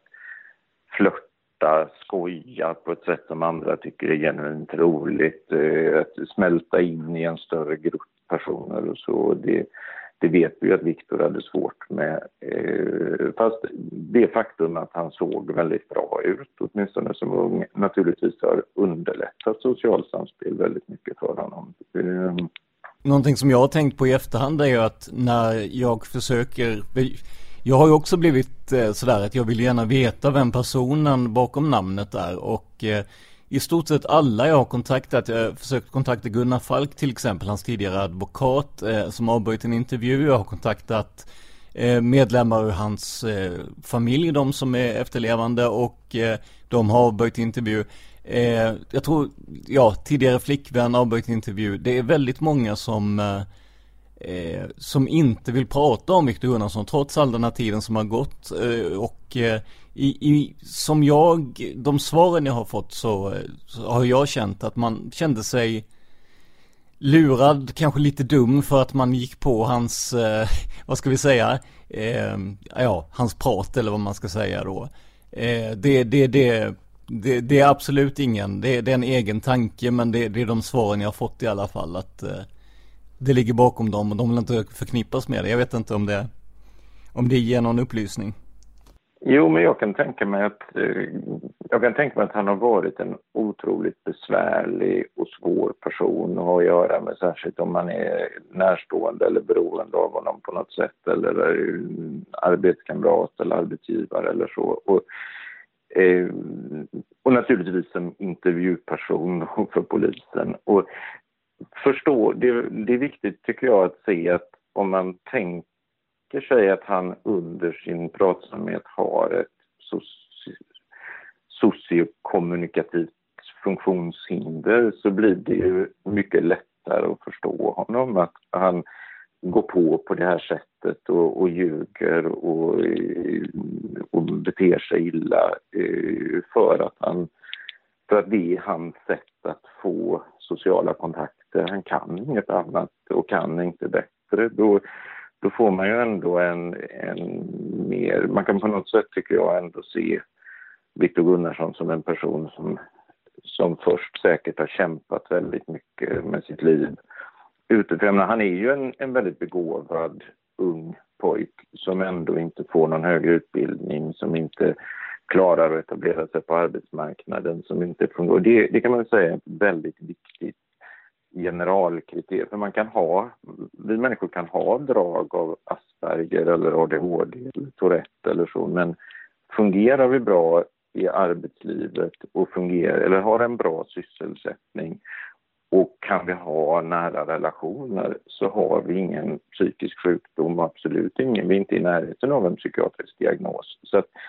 flörta, skoja på ett sätt som andra tycker är genuint roligt, att smälta in i en större grupp personer och så. Det, det vet vi att Victor hade svårt med, fast det faktum att han såg väldigt bra ut, åtminstone som ung, naturligtvis har underlättat socialsamspel väldigt mycket för honom. Någonting som jag har tänkt på i efterhand är ju att när jag försöker, jag har ju också blivit sådär att jag vill gärna veta vem personen bakom namnet är, och i stort sett alla jag har kontaktat, jag har försökt kontakta Gunnar Falk till exempel, hans tidigare advokat eh, som avböjt en intervju. Jag har kontaktat eh, medlemmar ur hans eh, familj, de som är efterlevande, och eh, de har avböjt intervju. Eh, jag tror, ja, tidigare flickvän avböjt intervju. Det är väldigt många som eh, som inte vill prata om Victor Gunnarsson trots all den här tiden som har gått, eh, och eh, I, i, som jag, de svaren jag har fått så, så har jag känt att man kände sig lurad, kanske lite dum för att man gick på hans, eh, vad ska vi säga, eh, ja, hans prat eller vad man ska säga då. Eh, det, det, det, det, det är absolut ingen, det, det är en egen tanke, men det, det är de svaren jag har fått i alla fall, att eh, det ligger bakom dem och de vill inte förknippas med det. Jag vet inte om det, om det ger någon upplysning. Jo, men jag kan tänka mig att jag kan tänka mig att han har varit en otroligt besvärlig och svår person att ha att göra med, särskilt om man är närstående eller beroende av honom på något sätt, eller arbetskamrat eller arbetsgivare eller så. Och, eh, och naturligtvis som intervjuperson för polisen. Och förstå, det, det är viktigt tycker jag att se att om man tänker sig att han under sin pratsamhet har ett soci- sociokommunikativt funktionshinder, så blir det ju mycket lättare att förstå honom, att han går på på det här sättet och, och ljuger och, och beter sig illa för att han för att det är hans sätt att få sociala kontakter. Han kan inget annat och kan inte bättre. Då Då får man ju ändå en, en mer, man kan på något sätt tycker jag ändå se Victor Gunnarsson som en person som, som först säkert har kämpat väldigt mycket med sitt liv. Utifrån, han är ju en, en väldigt begåvad ung pojk som ändå inte får någon högre utbildning, som inte klarar att etablera sig på arbetsmarknaden, som inte fungerar. Det, det kan man säga är väldigt viktigt generalkriterier, för man kan ha, vi människor kan ha drag av Asperger eller A D H D eller Tourette eller så, men fungerar vi bra i arbetslivet och fungerar, eller har en bra sysselsättning och kan vi ha nära relationer, så har vi ingen psykisk sjukdom, absolut ingen, vi är inte i närheten av en psykiatrisk diagnos. Så att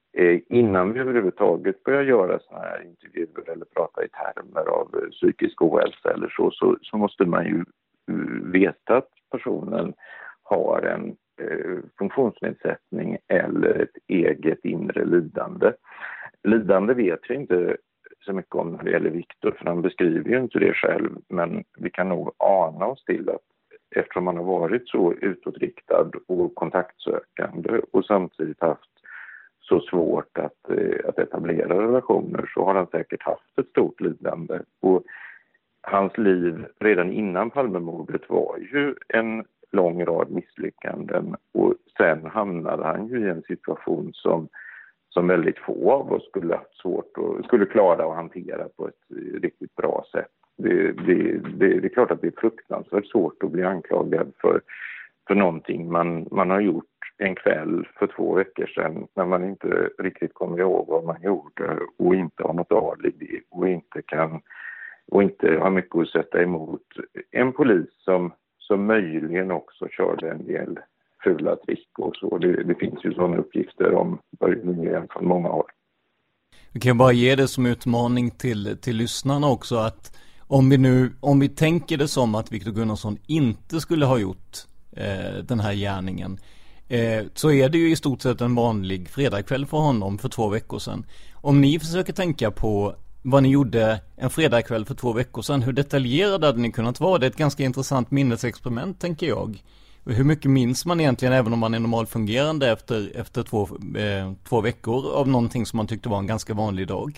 eh, innan vi överhuvudtaget börjar göra såna här intervjuer eller prata i termer av eh, psykisk ohälsa eller så, så, så måste man ju uh, veta att personen har en eh, funktionsnedsättning eller ett eget inre lidande. Lidande vet vi inte så mycket om när det gäller Viktor, för han beskriver ju inte det själv, men vi kan nog ana oss till att eftersom han har varit så utåtriktad och kontaktsökande och samtidigt haft så svårt att, att etablera relationer, så har han säkert haft ett stort lidande. Och hans liv redan innan Palmemordet var ju en lång rad misslyckanden, och sen hamnade han ju i en situation som som väldigt få av oss skulle ha svårt och skulle klara att hantera på ett riktigt bra sätt. Det, det, det, det är klart att det är fruktansvärt svårt att bli anklagad för, för någonting man, man har gjort en kväll för två veckor sedan, när man inte riktigt kommer ihåg vad man gjorde och inte har något alibi och inte kan och inte har mycket att sätta emot en polis som, som möjligen också körde en del fula trick och så. Det, det finns ju sådana uppgifter om början från många håll. Vi kan bara ge det som utmaning till, till lyssnarna också, att om vi nu om vi tänker det som att Viktor Gunnarsson inte skulle ha gjort eh, den här gärningen, eh, så är det ju i stort sett en vanlig fredagkväll för honom för två veckor sedan. Om ni försöker tänka på vad ni gjorde en fredagkväll för två veckor sedan, hur detaljerade hade ni kunnat vara? Det är ett ganska intressant minnesexperiment, tänker jag. Hur mycket minns man egentligen, även om man är normalfungerande efter, efter två, eh, två veckor av någonting som man tyckte var en ganska vanlig dag?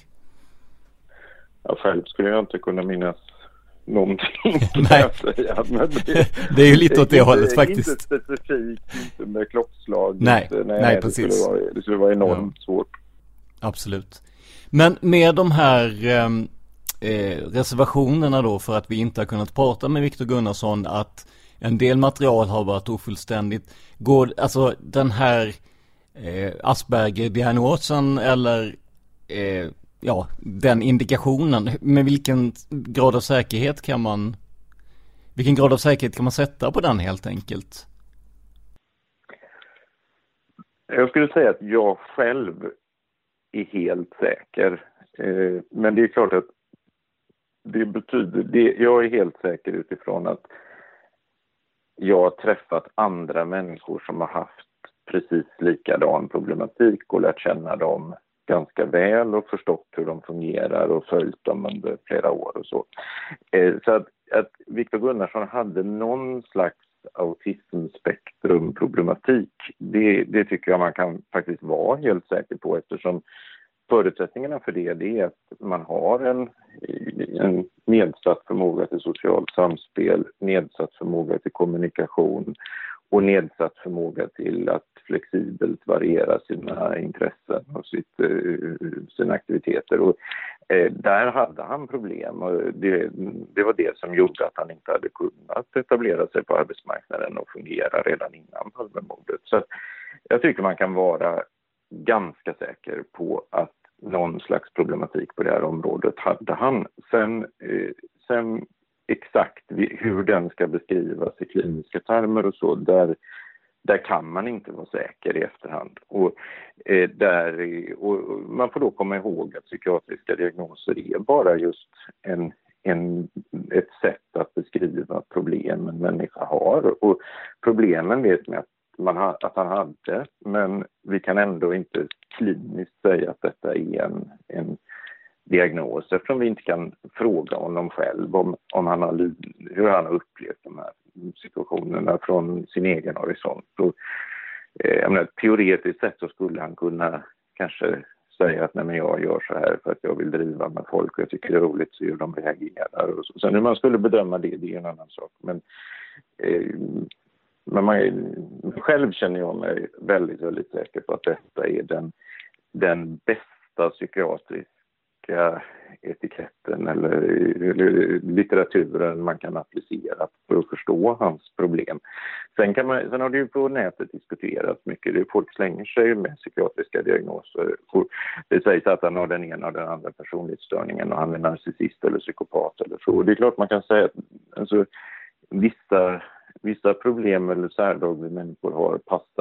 Ja, själv skulle jag inte kunna minnas någonting. Nej, säga. Men det, det är ju lite åt det inte, hållet faktiskt. Inte specifikt, inte med klockslag. Nej, inte, nej, nej det precis. Skulle vara, det skulle vara enormt ja. svårt. Absolut. Men med de här eh, reservationerna då, för att vi inte har kunnat prata med Viktor Gunnarsson, att en del material har varit ofullständigt. Går, alltså den här eh, Asperger-diagnosen eller eh, ja, den indikationen, med vilken grad av säkerhet kan man vilken grad av säkerhet kan man sätta på den helt enkelt? Jag skulle säga att jag själv är helt säker. Eh, men det är klart att det betyder, det, jag är helt säker utifrån att jag har träffat andra människor som har haft precis likadan problematik och lärt känna dem ganska väl och förstått hur de fungerar och följt dem under flera år och så. Eh, så att, att Viktor Gunnarsson hade någon slags autismspektrumproblematik, det, det tycker jag man kan faktiskt vara helt säker på, eftersom förutsättningarna för det, det är att man har en, en nedsatt förmåga till socialt samspel, nedsatt förmåga till kommunikation och nedsatt förmåga till att flexibelt variera sina intressen och sitt, sina aktiviteter. Och, eh, där hade han problem, och det, det var det som gjorde att han inte hade kunnat etablera sig på arbetsmarknaden och fungera redan innan Palmemordet. Så jag tycker man kan vara ganska säker på att någon slags problematik på det här området hade han. Sen, eh, sen exakt hur den ska beskrivas i kliniska termer och så, där, där kan man inte vara säker i efterhand. Och, eh, där, och man får då komma ihåg att psykiatriska diagnoser är bara just en, en, ett sätt att beskriva problem en människa har. Och problemen vet man att Man ha, att han hade, men vi kan ändå inte kliniskt säga att detta är en, en diagnos, eftersom vi inte kan fråga honom själv om, om han har, hur han har upplevt de här situationerna från sin egen horisont. Så, eh, jag menar, teoretiskt sett så skulle han kunna kanske säga att nej, men jag gör så här för att jag vill driva med folk och jag tycker det är roligt så hur de reagerar. Och så. Sen hur man skulle bedöma det, det är en annan sak. Men eh, Men man, själv känner jag mig väldigt, väldigt säker på att detta är den, den bästa psykiatriska etiketten eller, eller litteraturen man kan applicera för att förstå hans problem. Sen, kan man, sen har det ju på nätet diskuterats mycket. Det folk slänger sig med psykiatriska diagnoser. Det sägs att han har den ena och den andra personlighetsstörningen och han är narcissist eller psykopat eller så. Det är klart man kan säga att alltså, vissa... Vissa problem eller särdrag vi människor har passar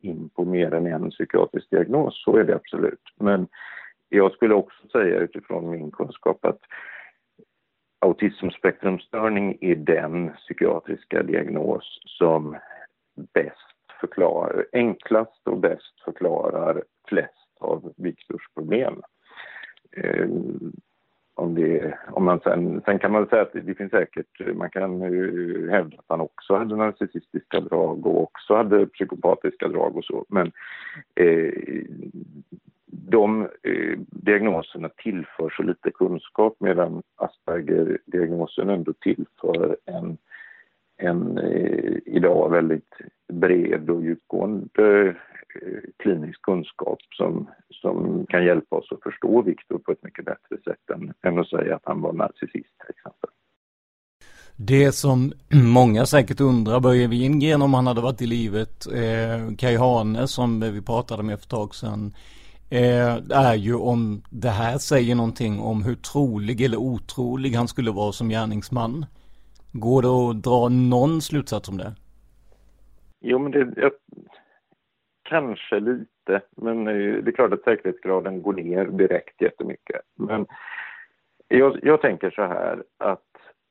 in på mer än en psykiatrisk diagnos, så är det absolut. Men jag skulle också säga utifrån min kunskap att autismspektrumstörning är den psykiatriska diagnos som bäst förklarar, enklast och bäst förklarar flest av Viktors problem. Eh, om det, om man sen, sen kan man säga att det finns säkert, man kan uh, hävda att han också hade narcissistiska drag och också hade psykopatiska drag och så, men eh, de eh, diagnoserna tillför så lite kunskap, medan Asperger-diagnosen ändå tillför en, en eh, idag väldigt bred och djupgående eh, klinisk kunskap som, som kan hjälpa oss att förstå Viktor på ett mycket bättre sätt än, än att säga att han var narcissist till exempel. Det som många säkert undrar, Börje Wingren om han hade varit i livet, eh, Kai Hane som vi pratade med för ett tag sedan, eh, är ju om det här säger någonting om hur trolig eller otrolig han skulle vara som gärningsman. Går det att dra någon slutsats om det? Jo, men det, jag, kanske lite, men det är klart att säkerhetsgraden går ner direkt jättemycket. Men jag, jag tänker så här att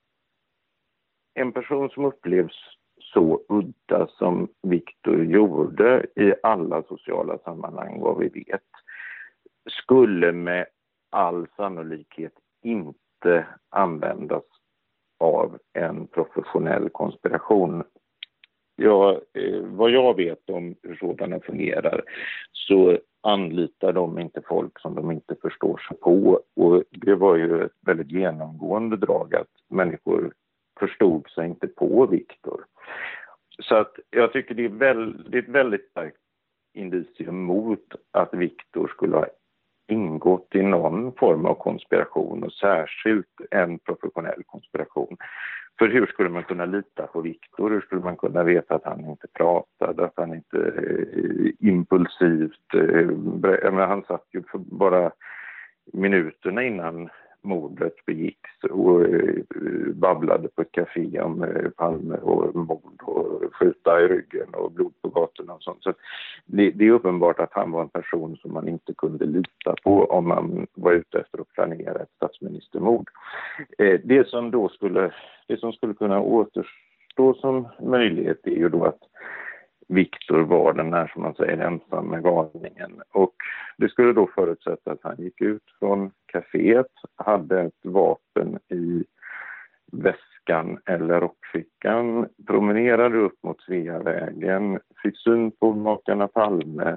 en person som upplevs så udda som Viktor gjorde i alla sociala sammanhang, vad vi vet, skulle med all sannolikhet inte användas av en professionell konspiration. Ja, eh, vad jag vet om hur sådana fungerar så anlitar de inte folk som de inte förstår sig på. Och det var ju ett väldigt genomgående drag att människor förstod sig inte på Viktor. Så att jag tycker det är väldigt, väldigt starkt indicium mot att Viktor skulle ha ingått i någon form av konspiration, och särskilt en professionell konspiration. För hur skulle man kunna lita på Viktor? Hur skulle man kunna veta att han inte pratade, att han inte eh, impulsivt... Eh, men han satt ju för bara minuterna innan mordet begicks och eh, babblade på ett café om eh, Palme och mord och skjuta i ryggen och blod på gatorna och sånt. Så det, det är uppenbart att han var en person som man inte kunde lita på om man var ute efter att planera ett statsministermord. Eh, det som då skulle, det som skulle kunna återstå som möjlighet är ju då att Viktor var den här, som man säger, ensamma galningen. Och det skulle då förutsätta att han gick ut från kaféet, hade ett vapen i väskan eller rockfickan, promenerade upp mot Sveavägen, fick syn på makarna Palme,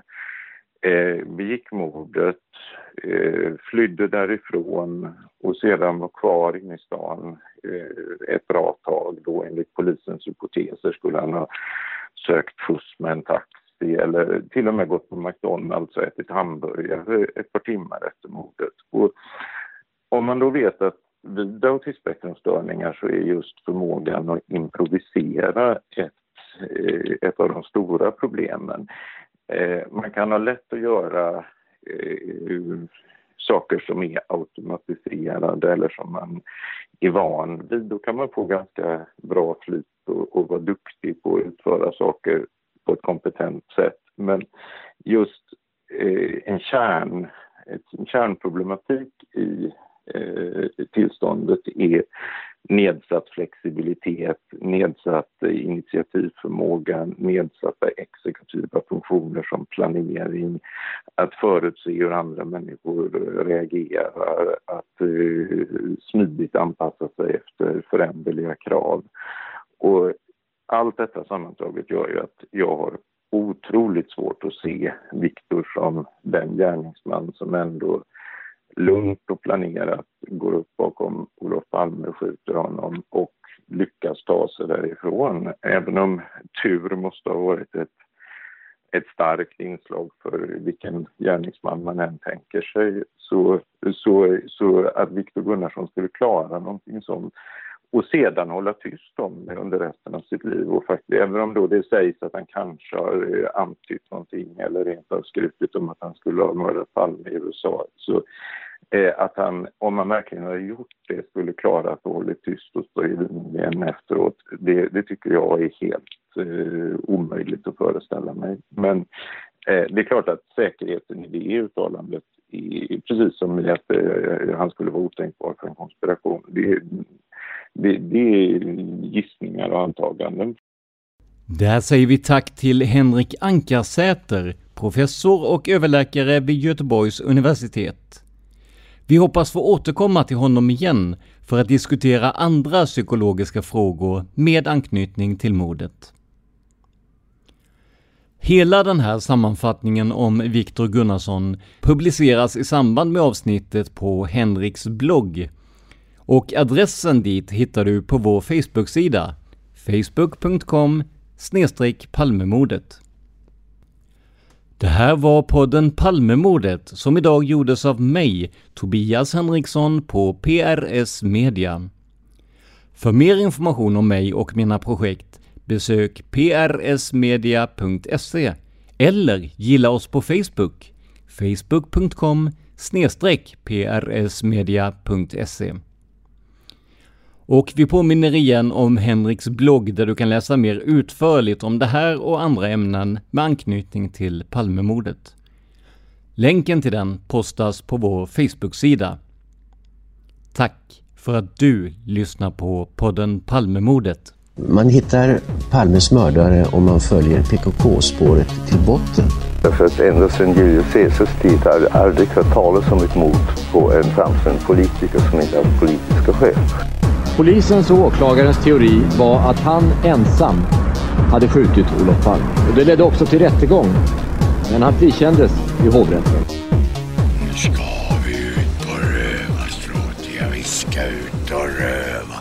eh, begick mordet, eh, flydde därifrån och sedan var kvar inne i stan eh, ett bra tag. Då enligt polisens hypoteser skulle han ha sökt skjuts med en taxi eller till och med gått på McDonalds och ätit hamburgare ett par timmar efter mordet. Och om man då vet att vid autismspektrumstörningar så är just förmågan att improvisera ett, ett av de stora problemen. Man kan ha lätt att göra saker som är automatiserade eller som man är van vid. Då kan man få ganska bra flyt och, och vara duktig på att utföra saker på ett kompetent sätt. Men just eh, en, kärn, ett, en kärnproblematik i eh, tillståndet är nedsatt flexibilitet, nedsatt initiativförmåga, nedsatta exekutiva funktioner som planering, att förutse hur andra människor reagerar, att uh, smidigt anpassa sig efter föränderliga krav. Och allt detta sammantaget gör ju att jag har otroligt svårt att se Viktor som den gärningsman som ändå lugnt och planerat går upp bakom Olof Palme, skjuter honom och lyckas ta sig därifrån. Även om tur måste ha varit ett, ett starkt inslag för vilken gärningsman man än tänker sig, så, så, så att Viktor Gunnarsson skulle klara någonting sånt och sedan hålla tyst om det under resten av sitt liv. Och faktiskt, även om då det sägs att han kanske har antytt någonting eller rent av skrutit om att han skulle ha mördat Palme i U S A, så eh, att han, om man verkligen har gjort det, skulle klara att hålla tyst och stå i linjen efteråt, det, det tycker jag är helt eh, omöjligt att föreställa mig. Men eh, det är klart att säkerheten i det uttalandet, är, precis som i att eh, han skulle vara otänkbar för en konspiration, det, det, det är gissningar och antaganden. Där säger vi tack till Henrik Ankarsäter, professor och överläkare vid Göteborgs universitet. Vi hoppas få återkomma till honom igen för att diskutera andra psykologiska frågor med anknytning till mordet. Hela den här sammanfattningen om Viktor Gunnarsson publiceras i samband med avsnittet på Henriks blogg. Och adressen dit hittar du på vår Facebook-sida facebook punkt com snedstreck Palmemordet. Det här var podden Palmemordet som idag gjordes av mig, Tobias Henriksson på P R S Media. För mer information om mig och mina projekt besök p r s media punkt se eller gilla oss på Facebook, facebook punkt com snedstreck p r s media punkt se. Och vi påminner igen om Henriks blogg där du kan läsa mer utförligt om det här och andra ämnen med anknytning till Palmemordet. Länken till den postas på vår Facebook-sida. Tack för att du lyssnar på podden Palmemordet. Man hittar Palmes mördare om man följer P K K-spåret till botten. Därför att ända sedan Julius Caesars tid har jag aldrig hört talas om ett mord på en framstående politiker som inte har politiska skäl. Polisens och åklagarens teori var att han ensam hade skjutit Olof Palme. Och det ledde också till rättegång. Men han frikändes i hovrätten. Nu ska vi ut på rövarstråt. Ja, vi ska ut och röva.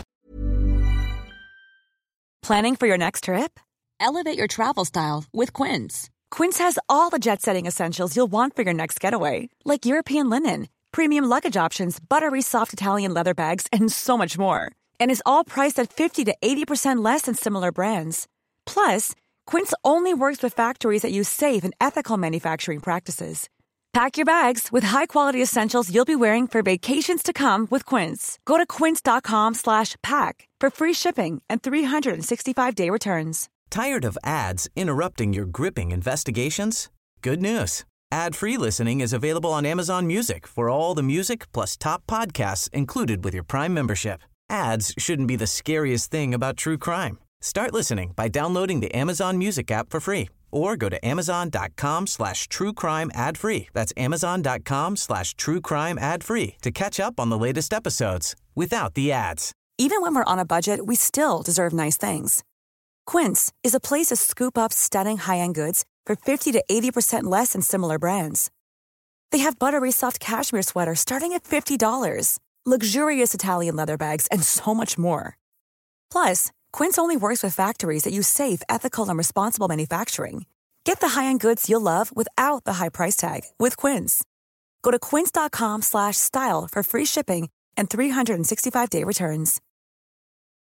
Planning for your next trip? Elevate your travel style with Quince. Quince has all the jet-setting essentials you'll want for your next getaway. Like European linen, premium luggage options, buttery soft Italian leather bags, and so much more. And is all priced at fifty to eighty percent less than similar brands. Plus, Quince only works with factories that use safe and ethical manufacturing practices. Pack your bags with high-quality essentials you'll be wearing for vacations to come with Quince. Go to quince dot com slash pack for free shipping and three sixty-five day returns. Tired of ads interrupting your gripping investigations? Good news. Ad-free listening is available on Amazon Music for all the music plus top podcasts included with your Prime membership. Ads shouldn't be the scariest thing about true crime. Start listening by downloading the Amazon Music app for free or go to amazon dot com slash true crime ad free. That's amazon dot com slash true crime ad free to catch up on the latest episodes without the ads. Even when we're on a budget, we still deserve nice things. Quince is a place to scoop up stunning high-end goods for fifty to eighty percent less than similar brands. They have buttery soft cashmere sweaters starting at fifty dollars, luxurious Italian leather bags, and so much more. Plus, Quince only works with factories that use safe, ethical, and responsible manufacturing. Get the high-end goods you'll love without the high price tag with Quince. Go to quince dot com slash style for free shipping and three sixty-five day returns.